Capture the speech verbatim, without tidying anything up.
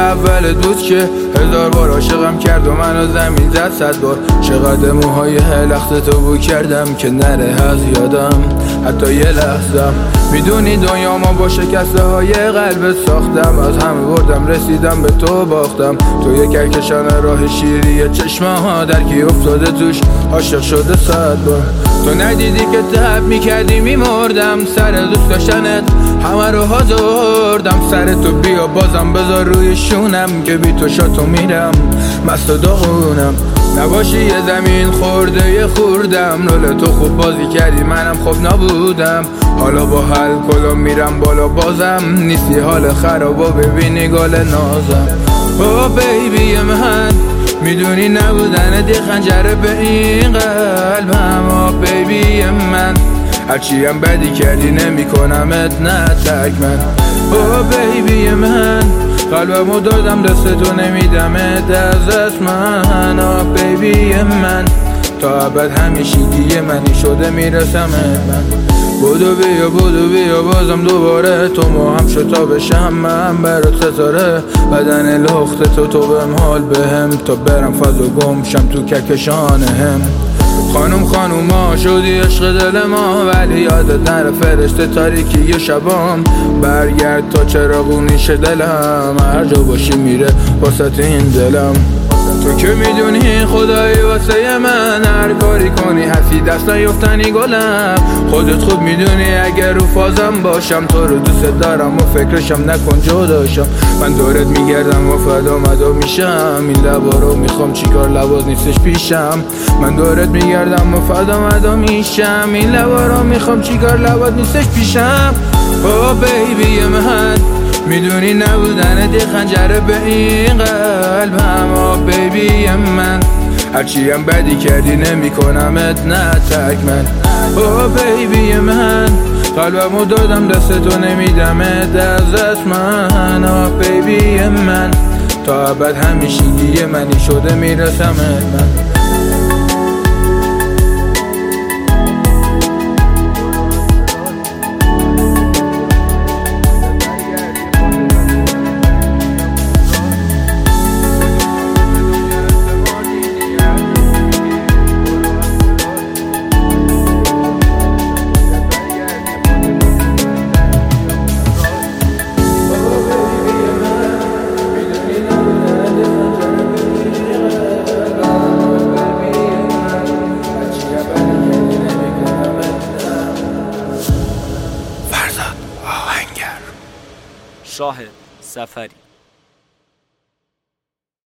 اول دوست که هزار بار عاشقم کرد و منو زمین زد صد بار. چقدر موهای لخت تو بو کردم که نره از یادم حتی یه لحظم. میدونی دنیا ما با شکسته های قلبت ساختم، از همه بردم رسیدم به تو باختم. تو یک کهکشان راه شیری چشمه ها در کی افتاده توش عاشق شده صد بار. تو ندیدی که تب میکردی میمردم سر دوست داشتنت، همه رو حاضردم سر تو بیا بازم بذار روی شونم که بی تو شاتو میرم مست و داغونم. نباشی یه زمین خورده یه خوردم، رول تو خوب بازی کردی منم خوب نبودم. حالا با هر کلام میرم بالا بازم نیستی حال خراب و ببینی گل نازم. او بیبی من میدونی نبودن دی خنجره به این قلبم. او بیبی من هرچی هم بدی کردی نمی کنمت نه تک من. او بیبی من قلبمو دادم دست تو نمیدمت از دست من. او بیبی من تا ابد همیشگی منی شده میرسم من. بودو بیا بودو بیا بازم دوباره تو ما هم شتا بشم من برات ستاره. بدن لخت تو تو بهم حال بهم تا برم فضا گم شم تو کهکشان هم. خانوم خانوما شدی عشق دل ما ولی یادت نره فرشته تاریکی و شبام. برگرد تا چراغونیش دلم هر جا باشی میره واسه این دلم. تو که میدونی خدایی واسه من هر کاری کنی حسی دست نیفتنی گلم. خودت خوب میدونی اگر رو فازم باشم تو رو دوست دارم و فکرشم نکن جداشم. من دورت میگردم و فدا مدا میشم این لبا رو میخوام چیکار لباس نیستش پیشم. من دورت میگردم و فدا مدا میشم این لبا رو میخوام چیکار لباس نیستش پیشم. او بیبی من میدونی نبودن دی خنجره به این قلبم. او بیبی من هرچی هم بدی کردی نمی کنمت نه تک من. او بیبی من قلبمو دادم دست تو نمیدمت از دست من. او بیبی من تا ابد همیشگی منی شده میرسم من. شاهد سفری